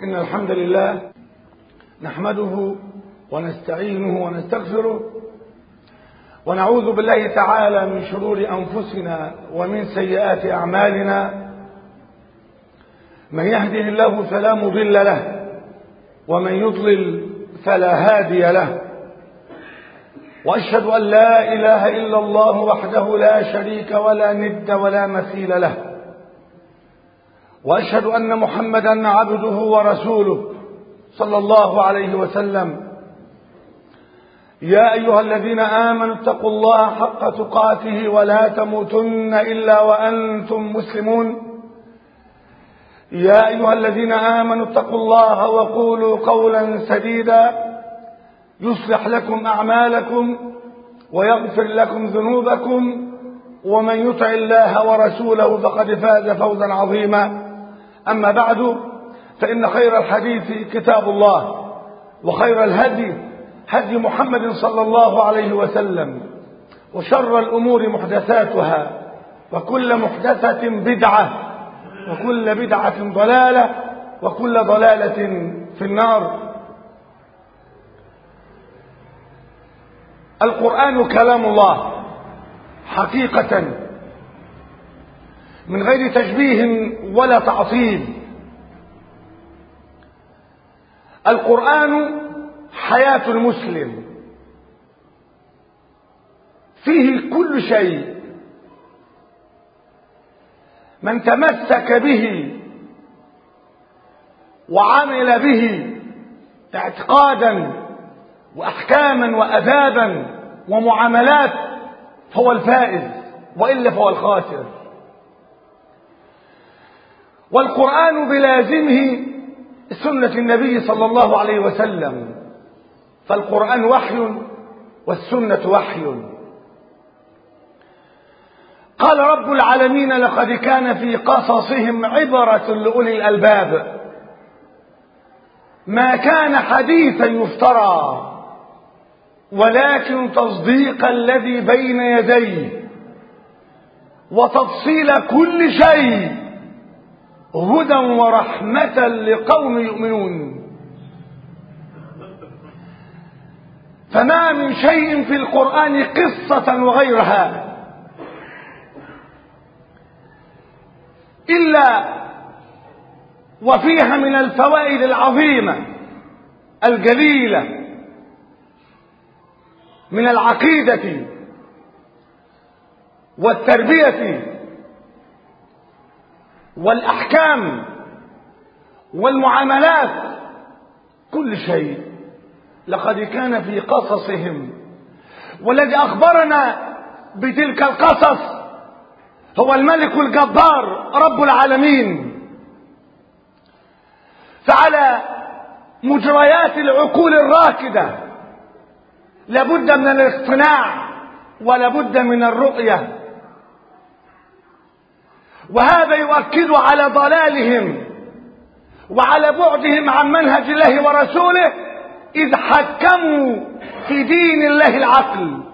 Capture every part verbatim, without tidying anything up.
إن الحمد لله نحمده ونستعينه ونستغفره ونعوذ بالله تعالى من شرور أنفسنا ومن سيئات أعمالنا. من يهده الله فلا مضل له ومن يضلل فلا هادي له، وأشهد أن لا إله إلا الله وحده لا شريك ولا ند ولا مثيل له، وأشهد أن محمدا عبده ورسوله صلى الله عليه وسلم. يا أيها الذين آمنوا اتقوا الله حق تقاته ولا تموتن إلا وأنتم مسلمون. يا أيها الذين آمنوا اتقوا الله وقولوا قولا سديدا يصلح لكم أعمالكم ويغفر لكم ذنوبكم، ومن يطع الله ورسوله فقد فاز فوزا عظيما. أما بعد، فإن خير الحديث كتاب الله، وخير الهدي هدي محمد صلى الله عليه وسلم، وشر الأمور محدثاتها، وكل محدثة بدعة، وكل بدعة ضلالة، وكل ضلالة في النار. القرآن كلام الله حقيقة من غير تشبيه ولا تعطيل. القرآن حياة المسلم، فيه كل شيء. من تمسك به وعمل به اعتقادا وأحكاما وأدابا ومعاملات فهو الفائز، وإلا فهو الخاسر. والقرآن بلازمه سنة النبي صلى الله عليه وسلم، فالقرآن وحي والسنة وحي. قال رب العالمين: لقد كان في قصصهم عبرة لأولي الألباب، ما كان حديثا يفترى، ولكن تصديق الذي بين يديه وتفصيل كل شيء هدى ورحمة لقوم يؤمنون. فما من شيء في القرآن قصة وغيرها إلا وفيها من الفوائد العظيمة الجليلة من العقيدة والتربية والأحكام والمعاملات، كل شيء. لقد كان في قصصهم، والذي أخبرنا بتلك القصص هو الملك الجبار رب العالمين. فعلى مجريات العقول الراكدة لابد من الاقتناع ولابد من الرؤية، وهذا يؤكد على ضلالهم وعلى بعدهم عن منهج الله ورسوله، إذ حكموا في دين الله العقل،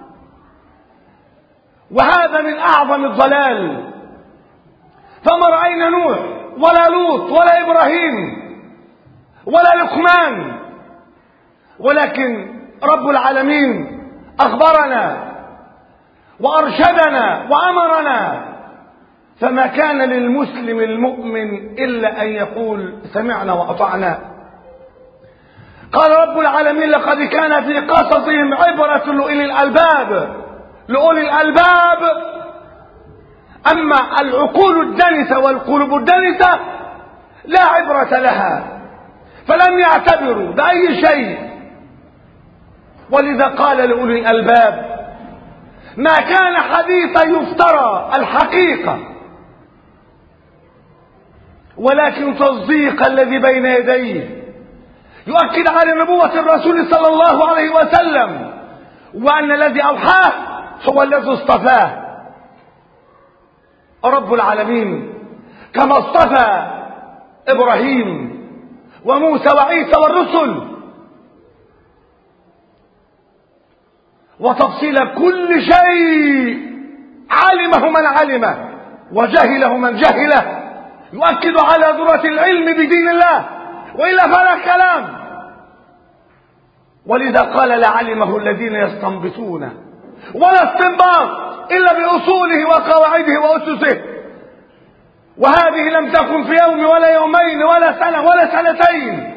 وهذا من أعظم الضلال. فما رأينا نوح ولا لوط ولا إبراهيم ولا لقمان، ولكن رب العالمين أخبرنا وأرشدنا وأمرنا. فما كان للمسلم المؤمن إلا أن يقول سمعنا وأطعنا. قال رب العالمين: لقد كان في قصصهم عبرة لأولي الألباب. لأولي الألباب، أما العقول الدنسة والقلوب الدنسة لا عبرة لها، فلم يعتبروا بأي شيء. ولذا قال لأولي الألباب: ما كان حديثا يفترى، الحقيقة، ولكن تصديق الذي بين يديه، يؤكد على نبوة الرسول صلى الله عليه وسلم، وأن الذي أوحاه هو الذي اصطفاه رب العالمين، كما اصطفى إبراهيم وموسى وعيسى والرسل، وتفصيل كل شيء علمه من علمه وجهله من جهله، يؤكد على ذرة العلم بدين الله وإلا فلا كلام. ولذا قال لعلمه الذين يستنبطون، ولا استنباط إلا بأصوله وقواعده وأسسه، وهذه لم تكن في يوم ولا يومين ولا سنة ولا سنتين.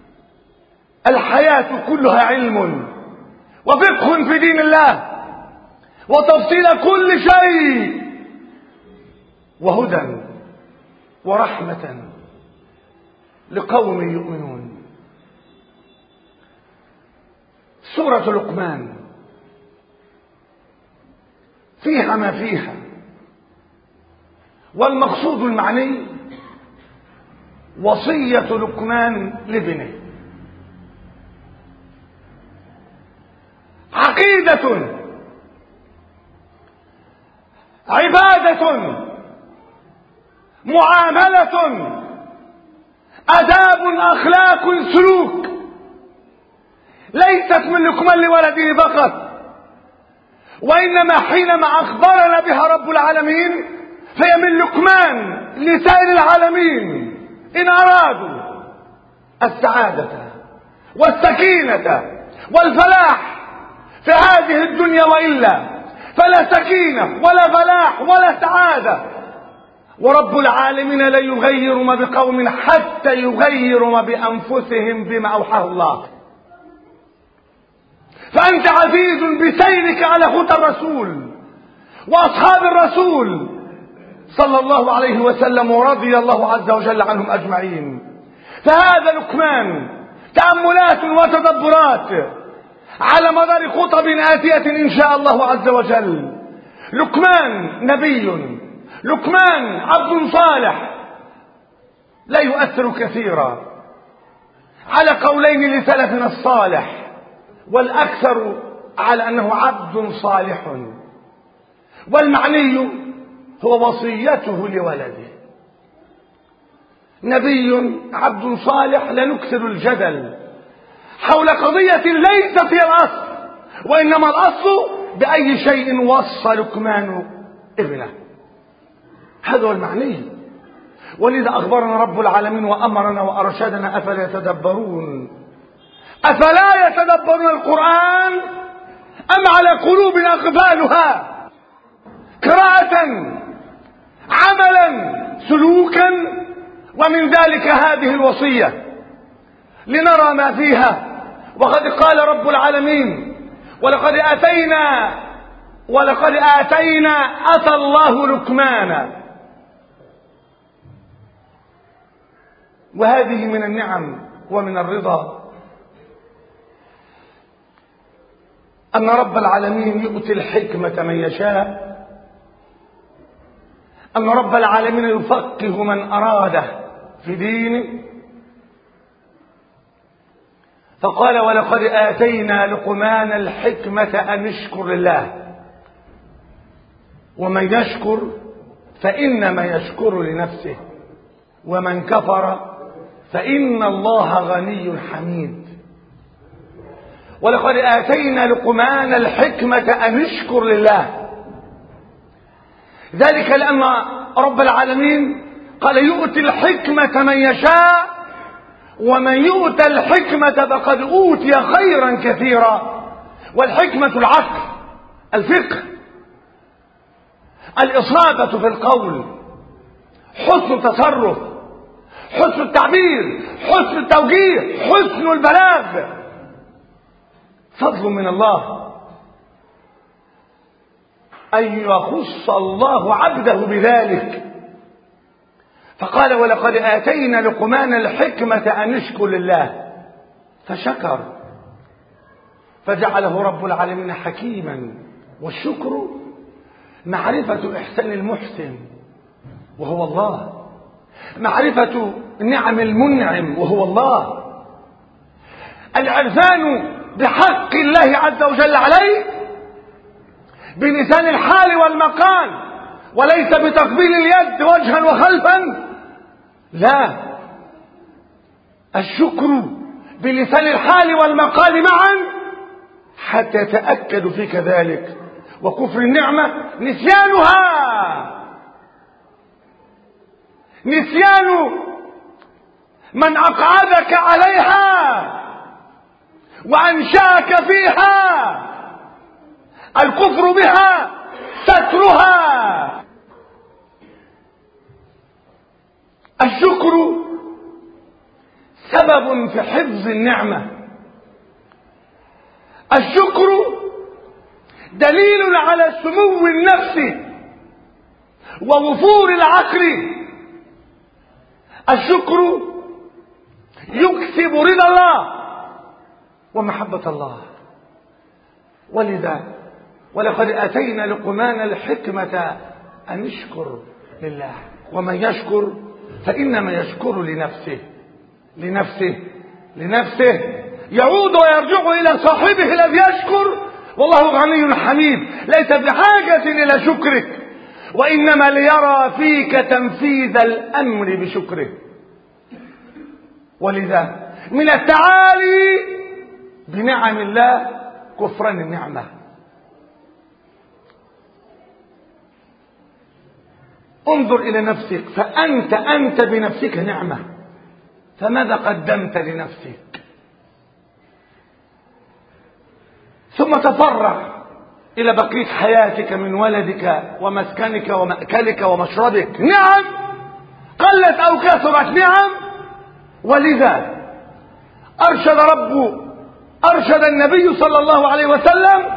الحياة كلها علم وفقه في دين الله وتفصيل كل شيء وهدى ورحمة لقوم يؤمنون. سورة لقمان فيها ما فيها، والمقصود المعني وصية لقمان لابنه. عقيدة، عبادة، معاملة، أداب، أخلاق، سلوك، ليست من لقمان لولده فقط، وإنما حينما أخبرنا بها رب العالمين فهي من لقمان لسائر العالمين إن أرادوا السعادة والسكينة والفلاح في هذه الدنيا، وإلا فلا سكينة ولا فلاح ولا سعادة. ورب العالمين لا يغير ما بقوم حتى يغيروا ما بأنفسهم بما أوحاه الله. فأنت عزيز بسيرك على خطى الرسول وأصحاب الرسول صلى الله عليه وسلم، ورضي الله عز وجل عنهم أجمعين. فهذا لقمان تأملات وتدبرات على مدار خطب آتية إن شاء الله عز وجل. لقمان نبي، لقمان عبد صالح لا يؤثر كثيرا على قولين لسلفنا الصالح، والأكثر على أنه عبد صالح، والمعني هو وصيته لولده. نبي عبد صالح، لا نكثر الجدل حول قضية ليست هي الأصل، وإنما الأصل بأي شيء وصى لقمان ابنه. هذا هو المعني. ولذا أخبرنا رب العالمين وأمرنا وأرشدنا: أفلا يتدبرون أفلا يتدبرون القرآن أم على قلوب أقبالها؟ قراءة، عملا، سلوكا، ومن ذلك هذه الوصية لنرى ما فيها. وقد قال رب العالمين: ولقد آتينا ولقد آتينا أتى الله لقمان. وهذه من النعم ومن الرضا أن رب العالمين يؤتي الحكمة من يشاء، أن رب العالمين يفقه من أراده في دينه. فقال: ولقد آتينا لقمان الحكمة أن اشكر لله، ومن يشكر فإنما يشكر لنفسه، ومن كفر فإن الله غني حميد. ولقد آتينا لقمان الحكمة أن اشكر لله، ذلك لأن رب العالمين قال: يؤتي الحكمة من يشاء، ومن يؤتى الحكمة فقد أوتي خيرا كثيرا. والحكمة العقل، الفقه، الإصابة في القول، حسن التصرف، حسن التعبير، حسن التوجيه، حسن البلاغ، فضل من الله أن يخص الله عبده بذلك. فقال: ولقد آتينا لقمان الحكمة أن اشكر لله، فشكر فجعله رب العالمين حكيما. والشكر معرفة إحسان المحسن وهو الله، معرفة نعم المنعم وهو الله، العرفان بحق الله عز وجل عليه بلسان الحال والمقال، وليس بتقبيل اليد وجها وخلفا. لا، الشكر بلسان الحال والمقال معا حتى يتأكد فيك ذلك. وكفر النعمة نسيانها، نسيان من أقعدك عليها وأنشأك فيها. الكفر بها سترها. الشكر سبب في حفظ النعمة. الشكر دليل على سمو النفس ووفور العقل. الشكر يكسب رضا الله ومحبة الله. ولذا ولقد أتينا لقمان الحكمة أن يشكر لله، ومن يشكر فإنما يشكر لنفسه لنفسه لنفسه يعود ويرجع إلى صاحبه الذي يشكر، والله غني حميد ليس بحاجة إلى شكرك، وإنما ليرى فيك تنفيذ الأمر بشكره. ولذا من التعالي بنعم الله كفران النعمة. انظر إلى نفسك، فأنت أنت بنفسك نعمة، فماذا قدمت لنفسك؟ ثم تفرع إلى بقية حياتك من ولدك ومسكنك ومأكلك ومشربك. نعم قلت أو كثرت نعم. ولذا أرشد رب أرشد النبي صلى الله عليه وسلم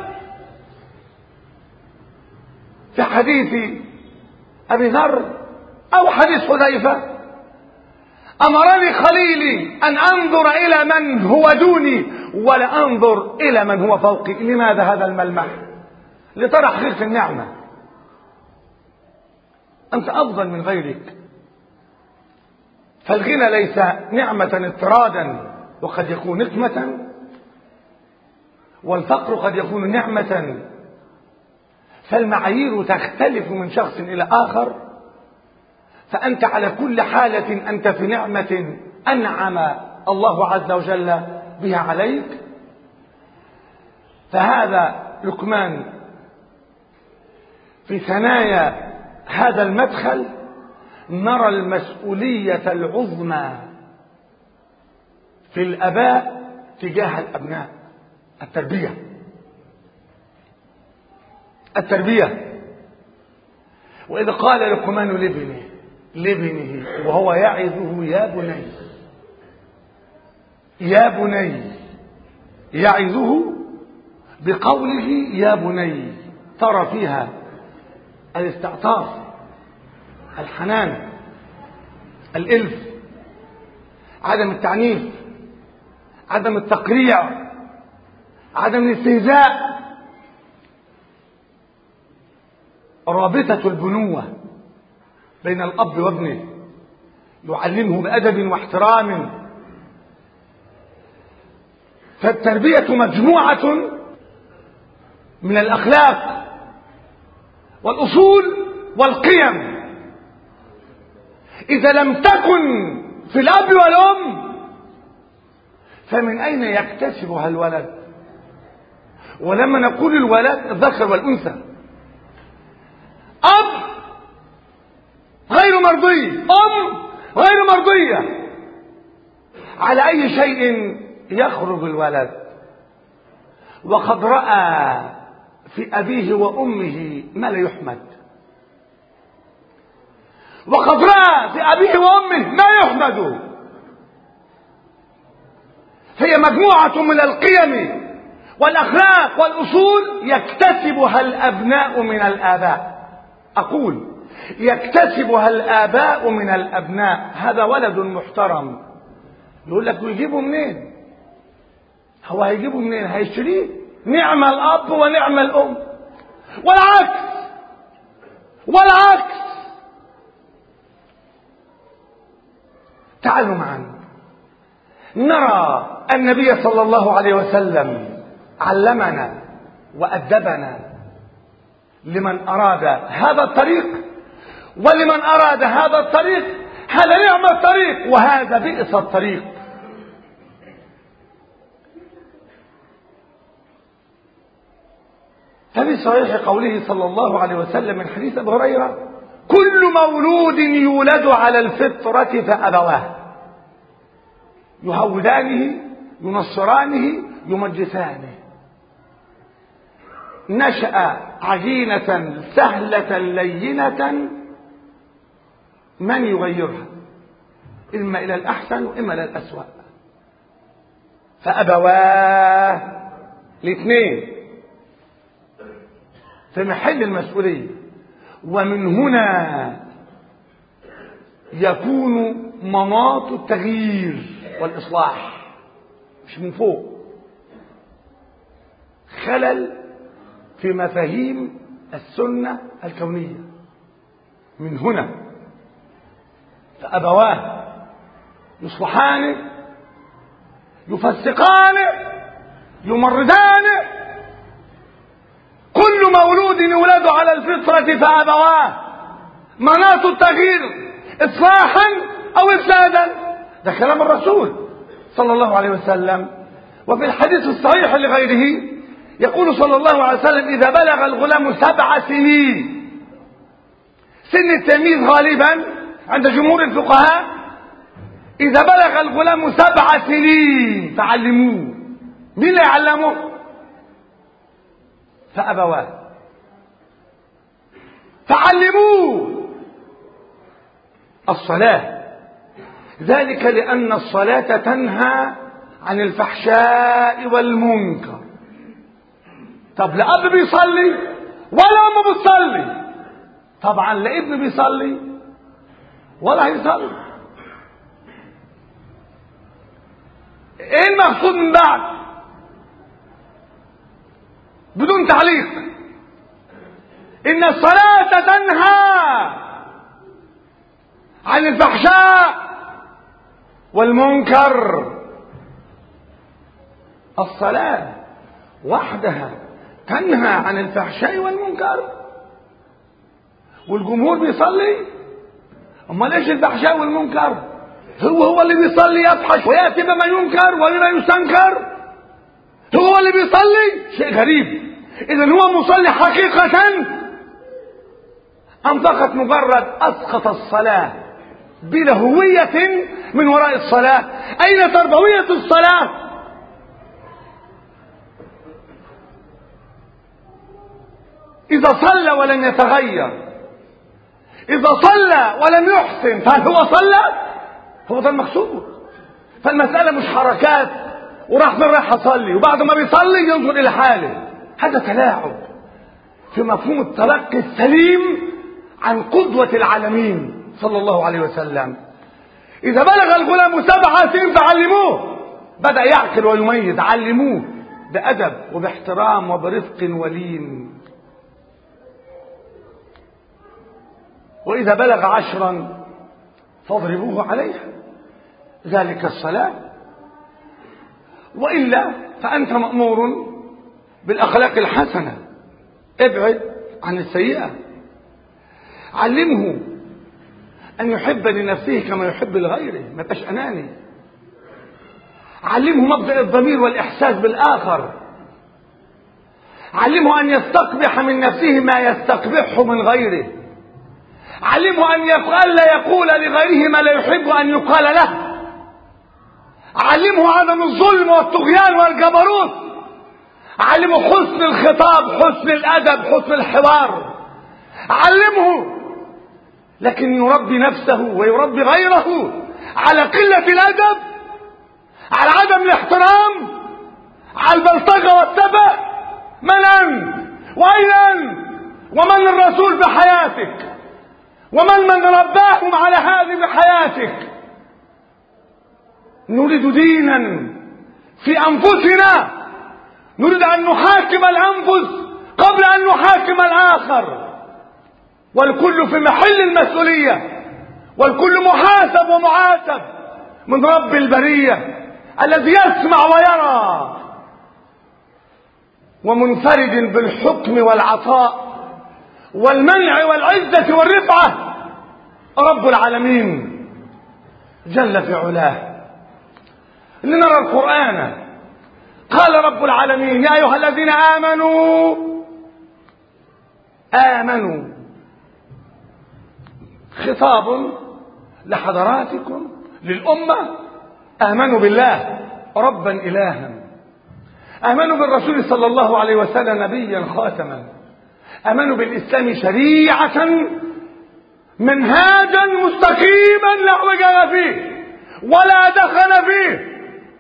في حديث أبي ذر أو حديث حذيفة: أمرني خليلي أن أنظر إلى من هو دوني ولا أنظر إلى من هو فوقي. لماذا هذا الملمح؟ لترى حقيقة النعمة. أنت أفضل من غيرك، فالغنى ليس نعمة اضطرادا وقد يكون نقمة، والفقر قد يكون نعمة، فالمعايير تختلف من شخص إلى آخر. فأنت على كل حالة أنت في نعمة أنعم الله عز وجل بها عليك. فهذا لقمان في ثنايا هذا المدخل نرى المسؤولية العظمى في الآباء تجاه الأبناء. التربية التربية وإذا قال لقمان لابنه لابنه وهو يعظه: يا بني يا بني. يعظه بقوله يا بني، ترى فيها الاستعطاف، الحنان، الإلف، عدم التعنيف، عدم التقريع، عدم الاستهزاء، رابطة البنوة بين الأب وابنه، يعلمه بأدب واحترام. فالتربية مجموعة من الأخلاق والأصول والقيم. إذا لم تكن في الأب والأم فمن أين يكتسبها الولد؟ ولما نقول الولد الذكر والأنثى، أب غير مرضي، أم غير مرضية، على أي شيء يخرج الولد؟ وقد رأى في أبيه وأمه ما لا يحمد، وقد رأى في أبيه وأمه ما يحمد. هي مجموعة من القيم والأخلاق والأصول يكتسبها الأبناء من الآباء. أقول يكتسبها الآباء من الأبناء. هذا ولد محترم، يقول لك ويجيبه منين؟ هو هيجيبه منين؟ هيشتريه. نعم الأب ونعم الأم، والعكس والعكس. تعالوا معنا نرى النبي صلى الله عليه وسلم علمنا وأدبنا لمن أراد هذا الطريق، ولمن أراد هذا الطريق. هذا نعم الطريق وهذا بئس الطريق. ففي صحيح قوله صلى الله عليه وسلم من حديث أبي هريرة: كل مولود يولد على الفطرة فأبواه يهودانه ينصرانه يمجسانه. نشأ عجينة سهلة لينة من يغيرها؟ إما إلى الأحسن وإما إلى الأسوأ. فأبواه الاثنين في محل المسؤولية. ومن هنا يكون مناط التغيير والإصلاح، مش من فوق. خلل في مفاهيم السنة الكونية من هنا. فأبواه يصلحانه يفسقانه يمردانه. كل مولود يولد على الفطرة فأبواه مناط التغيير إصلاحا أو إفسادا. ده كلام الرسول صلى الله عليه وسلم. وفي الحديث الصحيح لغيره يقول صلى الله عليه وسلم: إذا بلغ الغلام سبع سنين، سن التمييز غالبا عند جمهور الفقهاء، إذا بلغ الغلام سبع سنين فعلموه. مين اللي يعلمه؟ فأبواه فعلموه الصلاة. ذلك لأن الصلاة تنهى عن الفحشاء والمنكر. طب لا أب بيصلي ولا أم بتصلي، طبعا لا ابن بيصلي ولا هيصلي. ايه المقصود من بعد؟ بدون تعليق، ان الصلاة تنهى عن الفحشاء والمنكر. الصلاة وحدها تنهى عن الفحشاء والمنكر، والجمهور بيصلي. امال ايش الفحشاء والمنكر؟ هو هو اللي بيصلي يفحش وياتي بما ينكر وبما يستنكر. هو اللي بيصلي. شيء غريب. اذا هو مصلي حقيقة ام فقط مجرد اسقط الصلاة بلا هوية من وراء الصلاة؟ اين تربوية الصلاة؟ اذا صلى ولم يتغير، اذا صلى ولم يحسن، فهل هو صلى؟ هو ده المقصود. فالمسألة مش حركات وراح من راح اصلي وبعد ما بيصلي ينظر الى حاله. هذا تلاعب في مفهوم التلقي السليم عن قدوة العالمين صلى الله عليه وسلم. اذا بلغ الغلام سبع سنين فعلموه. بدأ يعقل ويميز، علموه بأدب وباحترام وبرفق ولين. وإذا بلغ عشرا فاضربوه عليها، ذلك الصلاة. وإلا فأنت مأمور بالأخلاق الحسنة، ابعد عن السيئة. علمه أن يحب لنفسه كما يحب لغيره، ما يبقاش أناني. علمه مبدأ الضمير والإحساس بالآخر. علمه أن يستقبح من نفسه ما يستقبحه من غيره. علمه أن يقال لا يقول لغيره ما لا يحب أن يقال له. علمه عدم الظلم والطغيان والجبروت. علمه حسن الخطاب، حسن الأدب، حسن الحوار. علمه، لكن يربي نفسه ويربي غيره على قلة الأدب، على عدم الاحترام، على البلطجة والسبع. من أنت؟ وأين أنت؟ ومن الرسول بحياتك؟ ومن من رباهم على هذه بحياتك؟ نريد دينا في أنفسنا، نريد أن نحاكم الأنفس قبل أن نحاكم الآخر، والكل في محل المسؤولية، والكل محاسب ومعاتب من رب البرية الذي يسمع ويرى، ومنفرد بالحكم والعطاء والمنع والعزة والرفعة رب العالمين جل في علاه. لنرى القرآن. قال رب العالمين: يا أيها الذين آمنوا آمنوا. خطاب لحضراتكم، للأمة، آمنوا بالله ربا إلها، آمنوا بالرسول صلى الله عليه وسلم نبيا خاتما، آمنوا بالإسلام شريعة منهاجا مستقيما لا وجل فيه ولا دخل فيه.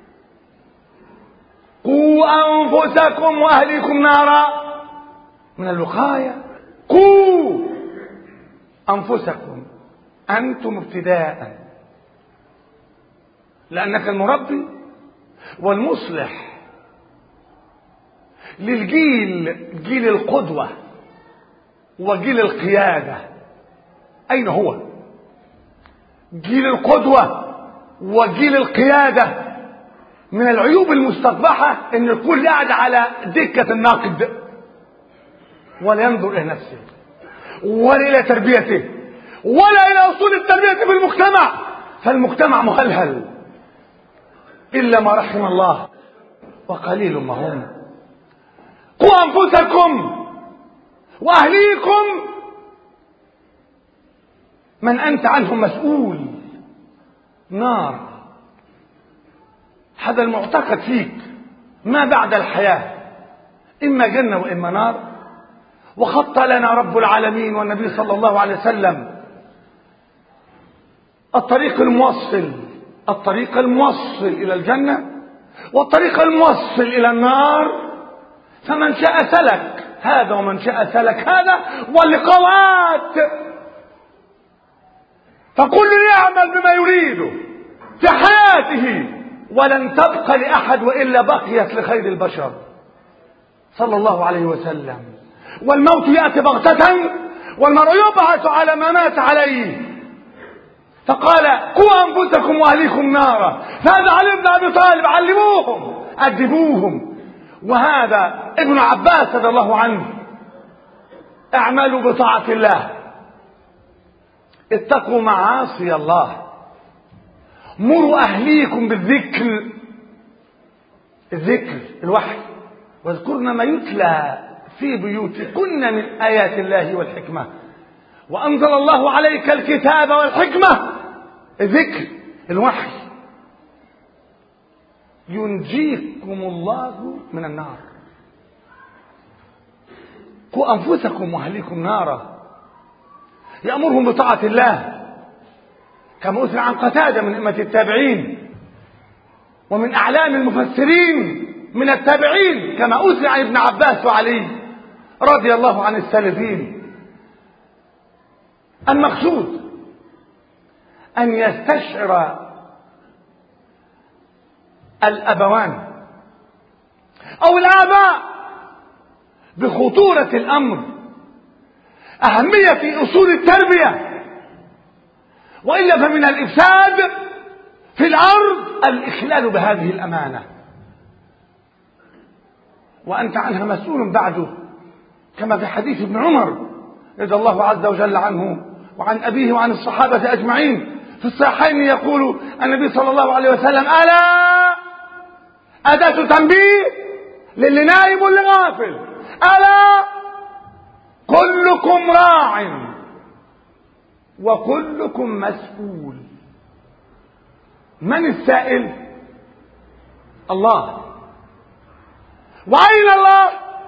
قوا أنفسكم وأهليكم نارا من الوقاية. قوا أنفسكم أنتم ابتداء، لأنك المربي والمصلح للجيل، جيل القدوة وجيل القيادة. أين هو جيل القدوة وجيل القيادة؟ من العيوب المستقبحة ان الكل قاعد على دكة النقد ولا ينظر الى نفسه ولا الى تربيته ولا الى اصول التربية في المجتمع، فالمجتمع مهلهل الا ما رحم الله وقليل ما هم. قوا انفسكم واهليكم من انت عنهم مسؤول. نار، هذا المعتقد فيك ما بعد الحياة، إما جنة وإما نار. وخط لنا رب العالمين والنبي صلى الله عليه وسلم الطريق الموصل، الطريق الموصل إلى الجنة والطريق الموصل إلى النار. فمن شاء سلك هذا ومن شاء سلك هذا، واللقاءات فكل يعمل بما يريده في حياته، ولن تبقى لأحد وإلا بقيت لخير البشر صلى الله عليه وسلم. والموت يأتي بغتة والمرء يبعث على ما مات عليه. فقال قوا أنفسكم وأهليكم نارا. فهذا علي بن أبي طالب علموهم أدبوهم. وهذا ابن عباس رضي الله عنه اعملوا بطاعة الله، اتقوا معاصي الله، مروا أهليكم بالذكر، الذكر الوحي، واذكرن ما يتلى في بيوتكن من آيات الله والحكمة، وأنزل الله عليك الكتاب والحكمة، الذكر الوحي. ينجيكم الله من النار. قوا أنفسكم وأهليكم نارا، يأمرهم بطاعة الله كما أثنى عن قتادة من أئمة التابعين، ومن أعلام المفسرين من التابعين كما أثنى عن ابن عباس وعلي رضي الله عن السلفين. المقصود أن يستشعر الأبوان أو الآباء بخطورة الأمر، أهمية أصول التربية، وإلا فمن الإفساد في الأرض الإخلال بهذه الأمانة، وأنت عنها مسؤول بعده، كما في حديث ابن عمر رضي الله عز وجل عنه وعن أبيه وعن الصحابة أجمعين في الصحيحين، يقول النبي صلى الله عليه وسلم: ألا، أداة تنبيه للي نايم واللي غافل، ألا كلكم راع وكلكم مسؤول. من السائل؟ الله. وأين الله؟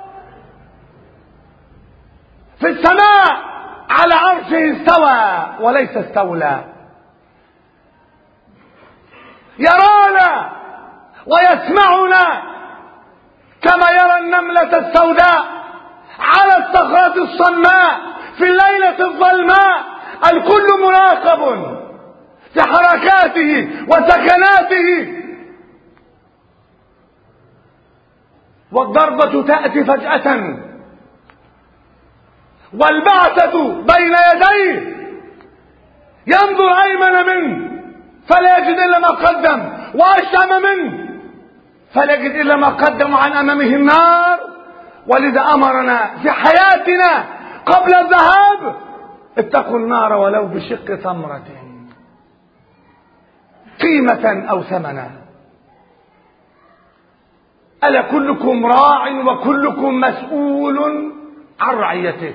في السماء على عرشه استوى وليس استولى، يرانا ويسمعنا كما يرى النملة السوداء على الصخرة الصماء في الليلة الظلماء. الكل مراقب في حركاته وسكناته. والضربة تأتي فجأة والبعثة بين يديه، ينظر أيمن منه فلا يجد إلا ما قدم، وأشأم منه فلا يجد إلا ما قدم، عن أمامه النار. ولذا أمرنا في حياتنا قبل الذهاب: اتقوا النار ولو بشق تمرة، قيمة أو ثمنا. ألا كلكم راع وكلكم مسؤول عن رعيته.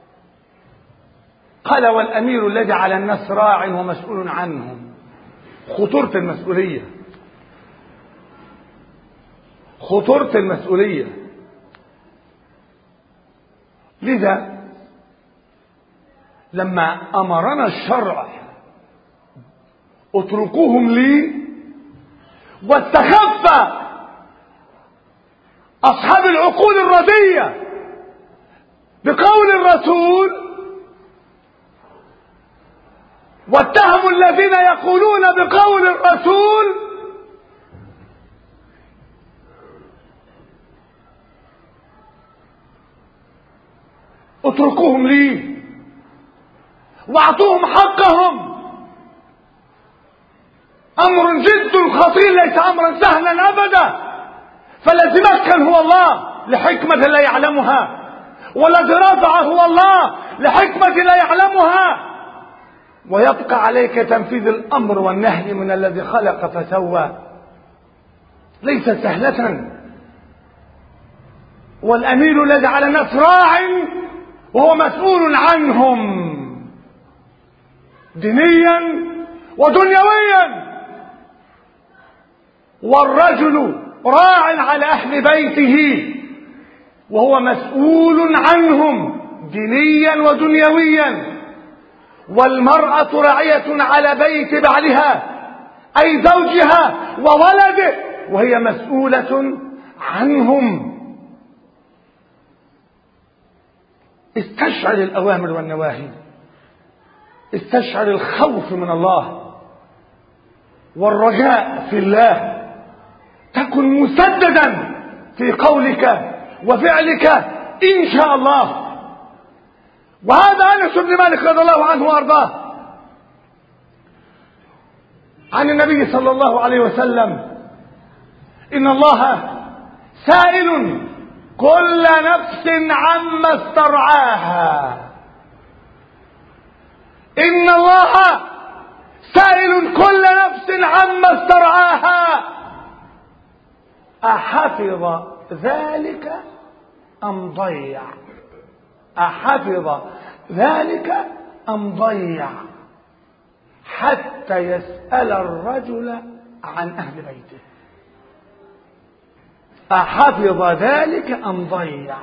قال: والأمير الذي على الناس راع ومسؤول عنهم. خطورة المسؤولية. خطورة المسؤولية. لذا لما أمرنا الشرع اتركوهم لي، واستخف أصحاب العقول الردية بقول الرسول، واتهموا الذين يقولون بقول الرسول، اتركوهم لي واعطوهم حقهم. امر جد خطير، ليس امرا سهلا ابدا. فالذي مكن هو الله لحكمة لا يعلمها، والذي رفع هو الله لحكمة لا يعلمها، ويبقى عليك تنفيذ الامر والنهي من الذي خلق فسوى. ليس سهلة. والامير الذي على الناس راع وهو مسؤول عنهم دينيا ودنيويا، والرجل راع على اهل بيته وهو مسؤول عنهم دينيا ودنيويا، والمرأة راعية على بيت بعلها أي زوجها وولده وهي مسؤولة عنهم. استشعر الأوامر والنواهي، استشعر الخوف من الله والرجاء في الله، تكن مسددا في قولك وفعلك إن شاء الله. وهذا أنس بن مالك رضي الله عنه وأرضاه عن النبي صلى الله عليه وسلم: إن الله سائل كل نفس عما استرعاها. إن الله سائل كل نفس عما استرعاها، أحفظ ذلك أم ضيع؟ أحفظ ذلك أم ضيع؟ حتى يسأل الرجل عن أهل بيته. أحفظ ذلك أم ضيع؟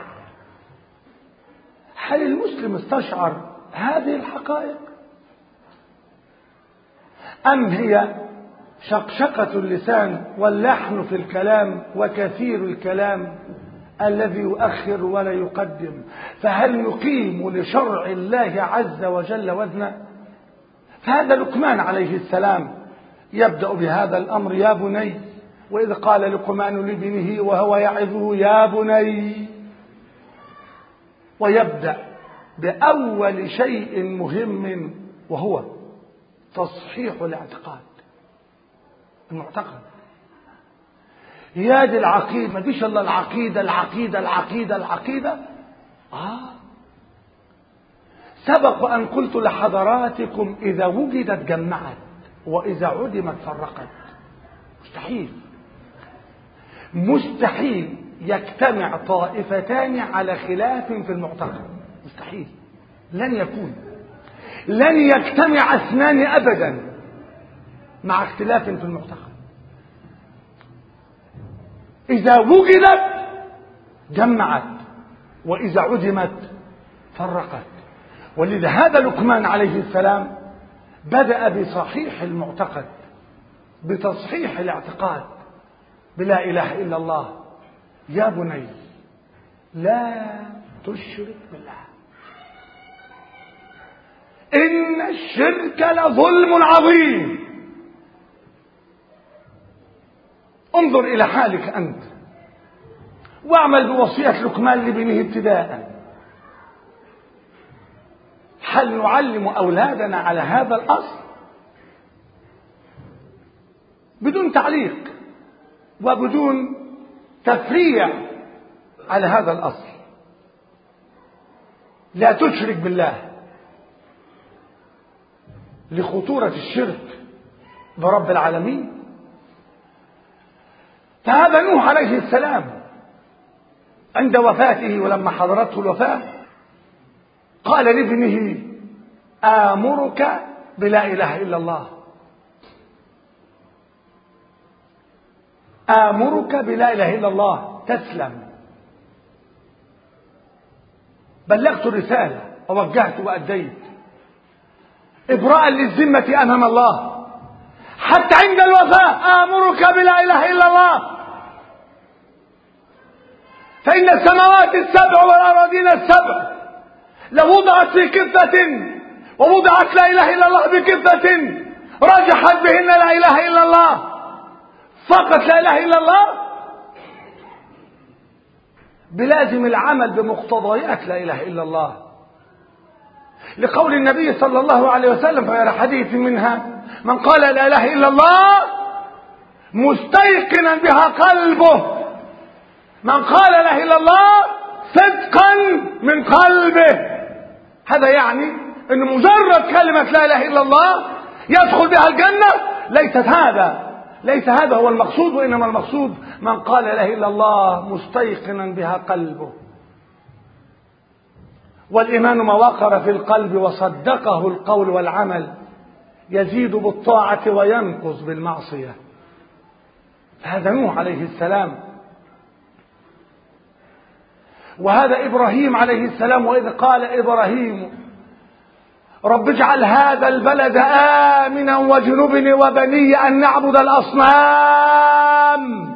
هل المسلم استشعر هذه الحقائق، أم هي شقشقة اللسان واللحن في الكلام وكثير الكلام الذي يؤخر ولا يقدم؟ فهل يقيم لشرع الله عز وجل وزنا؟ فهذا لقمان عليه السلام يبدأ بهذا الأمر: يا بني، وإذ قال لقمان لابنه وهو يعظه: يا بني. ويبدأ بأول شيء مهم وهو تصحيح الاعتقاد. المعتقد يا دي العقيدة، ما فيش الا العقيدة العقيدة العقيدة العقيدة. آه سبق أن قلت لحضراتكم: إذا وجدت جمعت، وإذا عدمت فرقت. مستحيل مستحيل يجتمع طائفتان على خلاف في المعتقد. مستحيل، لن يكون، لن يجتمع اثنان أبدا مع اختلاف في المعتقد. إذا وجدت جمعت، وإذا عدمت فرقت. ولذا هذا لقمان عليه السلام بدأ بصحيح المعتقد، بتصحيح الاعتقاد بلا إله إلا الله. يا بني لا تشرك بالله، إن الشرك لظلم عظيم. انظر إلى حالك أنت، واعمل بوصية لقمان لابنه ابتداء. هل نعلم أولادنا على هذا الأصل؟ بدون تعليق وبدون تفريع على هذا الأصل: لا تشرك بالله، لخطورة الشرك برب العالمين. فهذا نوح عليه السلام عند وفاته، ولما حضرته الوفاة قال لابنه: آمرك بلا إله إلا الله. آمرك بلا إله إلا الله تسلم. بلغت الرسالة ووجهت وأديت إبراء للذمة أمام الله. حتى عند الوفاة آمرك بلا إله إلا الله، فإن السماوات السبع والأراضين السبع لو وضعت في كفة ووضعت لا إله إلا الله بكفة رجحت بهن لا إله إلا الله فقط لا إله إلا الله، بلازم العمل بمقتضيات لا إله إلا الله، لقول النبي صلى الله عليه وسلم في حديث منها: من قال لا إله إلا الله مستيقنا بها قلبه، من قال لا إله إلا الله صدقا من قلبه. هذا يعني أن مجرد كلمة لا إله إلا الله يدخل بها الجنة. ليست هذا ليس هذا هو المقصود، وإنما المقصود من قال لا إله إلا الله مستيقنا بها قلبه. والإيمان ما وقر في القلب وصدقه القول والعمل يزيد بالطاعة وينقص بالمعصية. هذا نوح عليه السلام، وهذا إبراهيم عليه السلام. وإذ قال إبراهيم رب اجعل هذا البلد آمنا واجنبني وبني أن نعبد الأصنام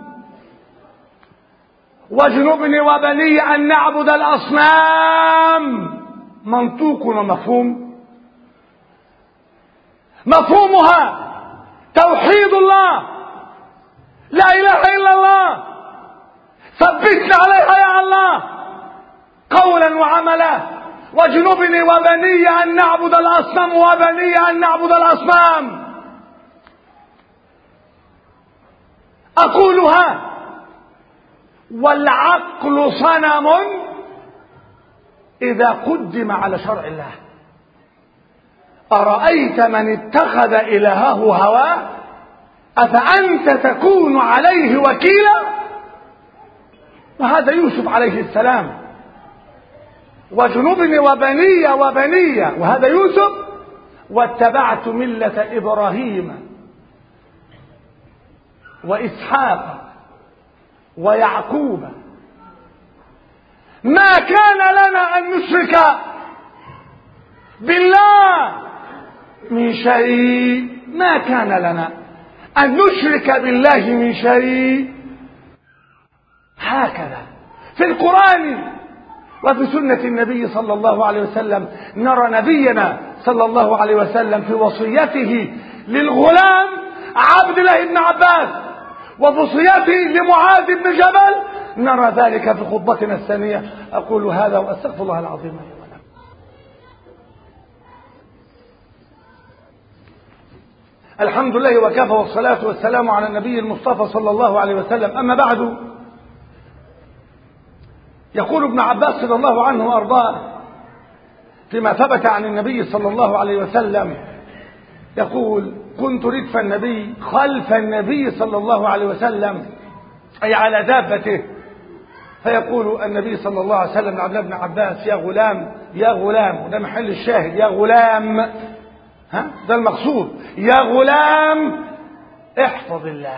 واجنبني وبني أن نعبد الأصنام. منطوق ومفهوم. مفهومها توحيد الله، لا إله إلا الله، ثبتنا عليها يا الله قولا وعملا. واجنبني وبني أن نعبد الأصنام وبني أن نعبد الأصنام. أقولها والعقل صنم إذا قدم على شرع الله. أرأيت من اتخذ إلهه هواه أفأنت تكون عليه وكيلا. وهذا يوسف عليه السلام، وجنبني وبني وبني، وهذا يوسف. واتبعت ملة إبراهيم وإسحاق ويعقوب ما كان لنا أن نشرك بالله من شيء. ما كان لنا أن نشرك بالله من شيء. هكذا في القرآن وفي سنة النبي صلى الله عليه وسلم نرى نبينا صلى الله عليه وسلم في وصيته للغلام عبد الله بن عباس ووصيته لمعاذ بن جبل نرى ذلك في خطبتنا الثانية. أقول هذا وأستغفر الله العظيم لي ولكم. الحمد لله وكفى، والصلاة والسلام على النبي المصطفى صلى الله عليه وسلم. أما بعد، يقول ابن عباس رضي الله عنه وأرضاه فيما ثبت عن النبي صلى الله عليه وسلم يقول: كنت ردف النبي خلف النبي صلى الله عليه وسلم، أي على دابته، فيقول النبي صلى الله عليه وسلم لعبد الله بن عباس: يا غلام يا غلام، وده محل الشاهد، يا غلام، ها ده المقصود، يا غلام احفظ الله.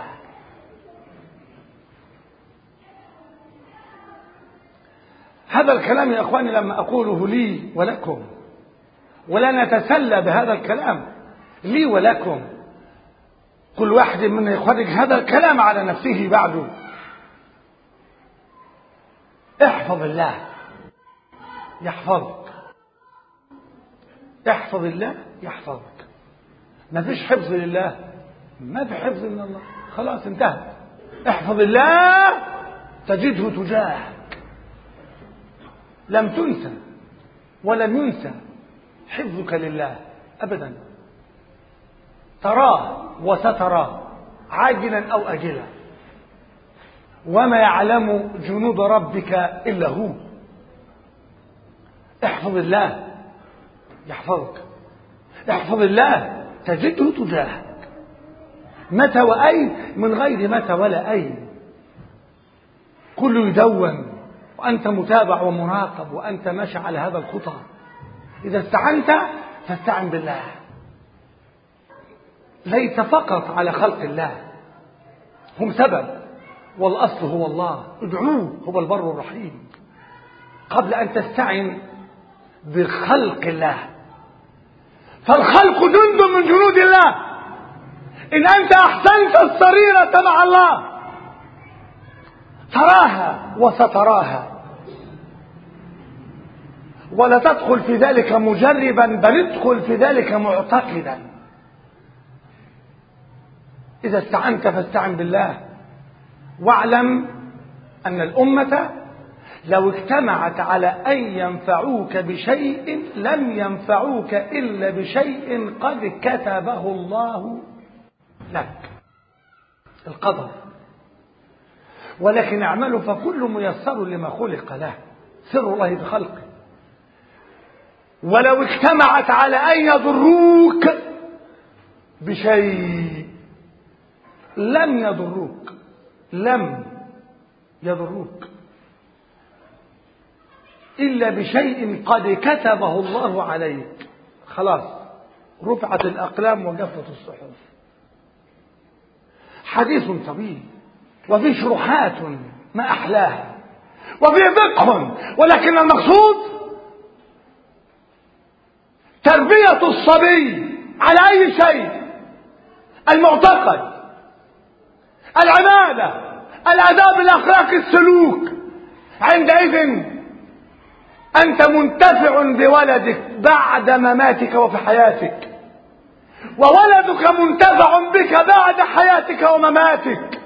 هذا الكلام يا اخواني لما اقوله لي ولكم، ولا نتسلى بهذا الكلام، لي ولكم، كل واحد منا يخرج هذا الكلام على نفسه بعده. احفظ الله يحفظك، احفظ الله يحفظك. ما فيش حفظ لله، ما في حفظ من الله، خلاص انتهت. احفظ الله تجده تجاهك، لم تنسى ولم ينسى حفظك لله أبدا، تراه وستراه عاجلا أو أجلا، وما يعلم جنود ربك إلا هو. احفظ الله يحفظك، احفظ الله تجده تجاهك، متى وأين، من غير متى ولا أين، كله يدون وأنت متابع ومراقب، وأنت ماشي على هذا الخطى. إذا استعنت فاستعن بالله، ليس فقط على خلق الله، هم سبب والأصل هو الله، ادعوه، هو البر الرحيم، قبل أن تستعن بخلق الله. فالخلق جند من جنود الله. إن أنت أحسنت السريرة مع الله تراها وستراها، ولا تدخل في ذلك مجربا، بل ادخل في ذلك معتقدا. إذا استعنت فاستعن بالله، واعلم أن الأمة لو اجتمعت على أن ينفعوك بشيء لم ينفعوك إلا بشيء قد كتبه الله لك، القدر. ولكن اعملوا فكل ميسر لما خلق له، سر الله بخلقه. ولو اجتمعت على أن يضروك بشيء لم يضروك، لم يضروك إلا بشيء قد كتبه الله عليك. خلاص رفعت الأقلام وجفت الصحف. حديث طويل وفي شروحات ما أحلاها وفي فقه، ولكن المقصود تربية الصبي على أي شيء: المعتقد، العبادة، الآداب، الأخلاق، السلوك. عندئذ أنت منتفع بولدك بعد مماتك وفي حياتك، وولدك منتفع بك بعد حياتك ومماتك.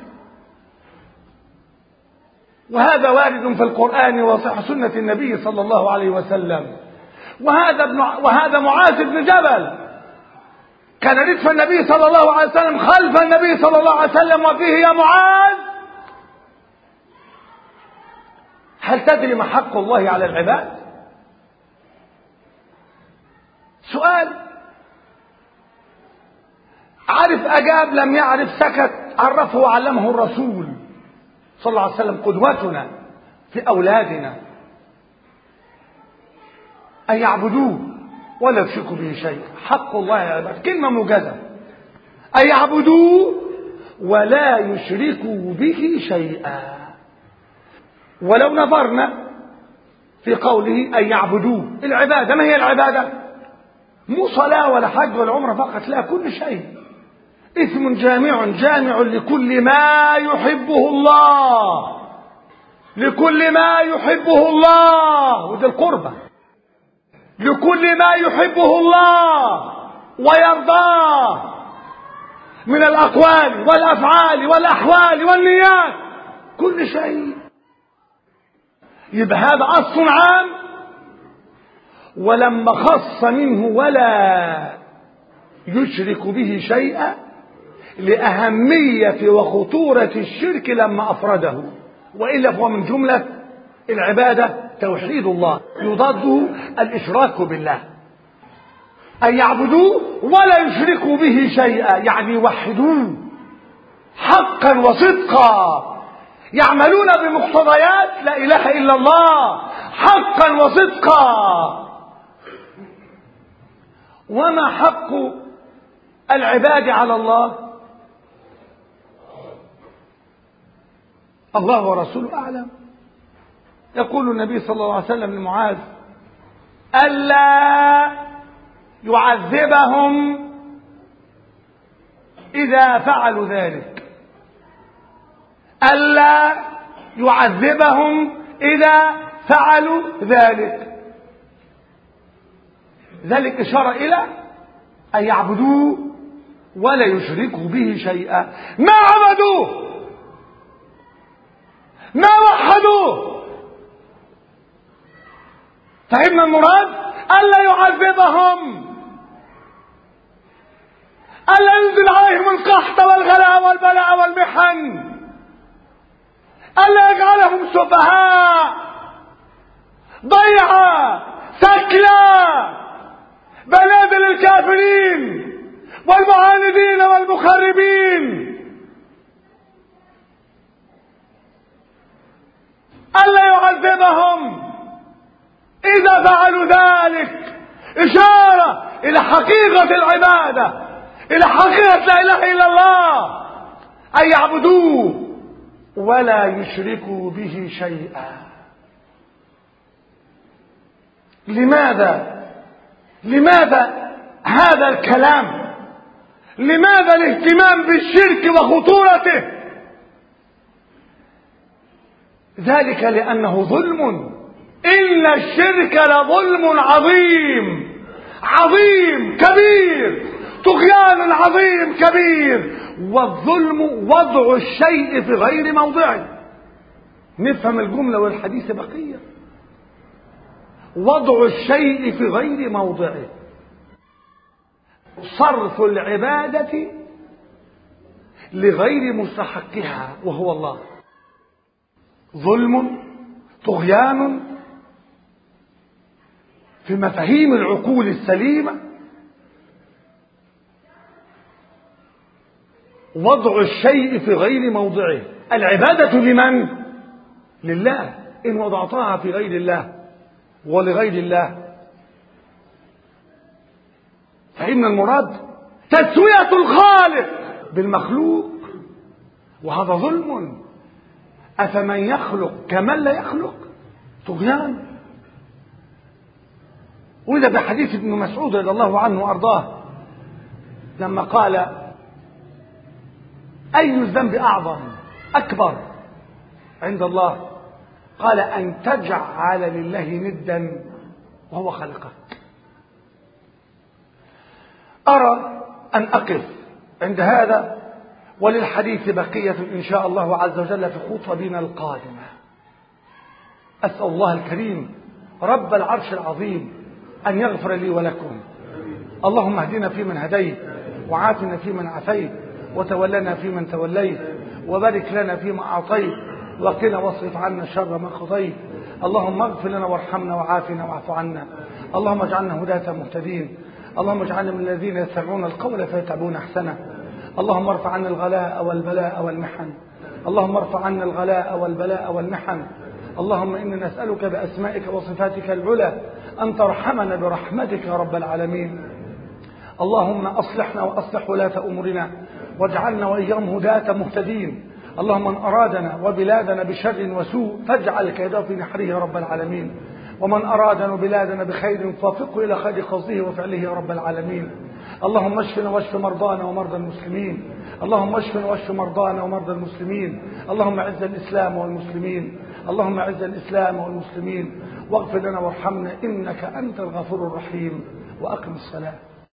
وهذا وارد في القرآن وصح سنة النبي صلى الله عليه وسلم. وهذا ابن وهذا معاذ بن جبل كان ردف النبي صلى الله عليه وسلم خلف النبي صلى الله عليه وسلم، وفيه: يا معاذ، هل تدري ما حق الله على العباد؟ سؤال. عرف أجاب، لم يعرف سكت، عرفه وعلمه الرسول صلى الله عليه وسلم قدوتنا في أولادنا، أن يعبدوه ولا يشركوا به شيئا. حق الله على العباد، كلمة موجزة: أن يعبدوه ولا يشركوا به شيئا. ولو نظرنا في قوله أن يعبدوه، العبادة ما هي العبادة؟ مو صلاة ولا حج ولا عمرة فقط، لا، كل شيء. اسم جامع جامع لكل ما يحبه الله، لكل ما يحبه الله، ودي القربة، لكل ما يحبه الله ويرضاه من الأقوال والأفعال والأحوال والنيات، كل شيء. يبقى هذا أصل عام، ولما خص منه ولا يشرك به شيئا لأهمية وخطورة الشرك لما أفرده، وإلا فهو من جملة العبادة توحيد الله، يضاده الإشراك بالله. أن يعبدوه ولا يشركوا به شيئا، يعني يوحدوه حقا وصدقا، يعملون بمقتضيات لا إله إلا الله حقا وصدقا. وما حق العباد على الله؟ الله ورسوله أعلم. يقول النبي صلى الله عليه وسلم لمعاذ: ألا يعذبهم إذا فعلوا ذلك، ألا يعذبهم إذا فعلوا ذلك. ذلك إشارة إلى أن يعبدوه ولا يشركوا به شيئا. ما عبدوه، ما وحدوه. فهمنا المراد؟ ألا يعذبهم، ألا ينزل عليهم القحط والغلاء والبلاء والمحن، ألا يجعلهم سفهاء ضيعا سكلا بنادل الكافرين والمعاندين والمخربين. ألا يعذبهم إذا فعلوا ذلك، إشارة إلى حقيقة العبادة، إلى حقيقة لا إله إلا الله، أن يعبدوه ولا يشركوا به شيئا. لماذا لماذا هذا الكلام؟ لماذا الاهتمام بالشرك وخطورته؟ ذلك لأنه ظلم. إن الشرك لظلم عظيم عظيم كبير، طغيان عظيم كبير. والظلم وضع الشيء في غير موضعه. نفهم الجملة والحديث بقية. وضع الشيء في غير موضعه، صرف العبادة لغير مستحقها وهو الله. ظلم، طغيان في مفاهيم العقول السليمة. وضع الشيء في غير موضعه. العبادة لمن؟ لله. إن وضعتها في غير الله ولغير الله فإن المراد تسوية الخالق بالمخلوق، وهذا ظلم. أفمن يخلق كمن لا يخلق؟ طغيان. وإذا بحديث ابن مسعود رضي الله عنه وأرضاه لما قال: أي الذنب أعظم أكبر عند الله؟ قال: أن تجعل لله ندا وهو خلقك. أرى أن أقف عند هذا، وللحديث بقية إن شاء الله عز وجل في خطبنا القادمة. أسأل الله الكريم رب العرش العظيم أن يغفر لي ولكم. اللهم اهدنا فيمن هديت، وعافنا فيمن عافيت، وتولنا فيمن توليت، وبارك لنا فيما أعطيت، وقنا واصرف عنا شر ما قضيت. اللهم اغفر لنا وارحمنا وعافنا واعف عنا. اللهم اجعلنا هداة مهتدين. اللهم اجعلنا من الذين يستمعون القول فيتبعون احسنه. اللهم ارفع عنا الغلاء والبلاء والمحن. اللهم ارفع عنا الغلاء والبلاء والمحن. اللهم إنا نسألك بأسمائك وصفاتك العلى أن ترحمنا برحمتك يا رب العالمين. اللهم أصلحنا وأصلح ولاة أمورنا، واجعلنا وإياهم هداة مهتدين. اللهم من أرادنا وبلادنا بشر وسوء فاجعل كيده في نحره يا رب العالمين، ومن أرادنا وبلادنا بخير فوفقه إلى خير قصده وفعله يا رب العالمين. اللهم اشفنا واشف مرضانا ومرضى المسلمين. اللهم اشفنا واشف مرضانا ومرضى المسلمين. اللهم اعز الإسلام والمسلمين. اللهم اعز الإسلام والمسلمين، واغفر لنا وارحمنا إنك أنت الغفور الرحيم. وأقم الصلاة.